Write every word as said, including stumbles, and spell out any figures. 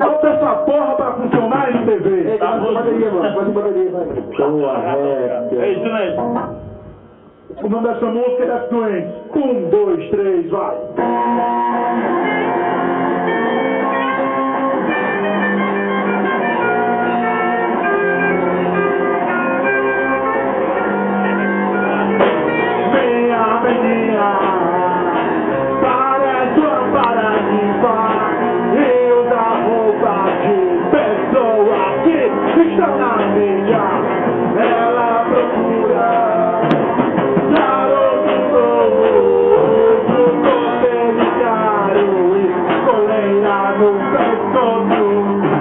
Bota essa porra pra funcionar, M T V. Tá bom, bateria, mano. Pode bateria, vai. Boa, Ei, Silêncio. O nome dessa música é Death Twins. Um, dois, três, vai. Minha menina parece uma paradigma. Eu da roupa de pessoas que estão na mídia. Ela procura no pescoço.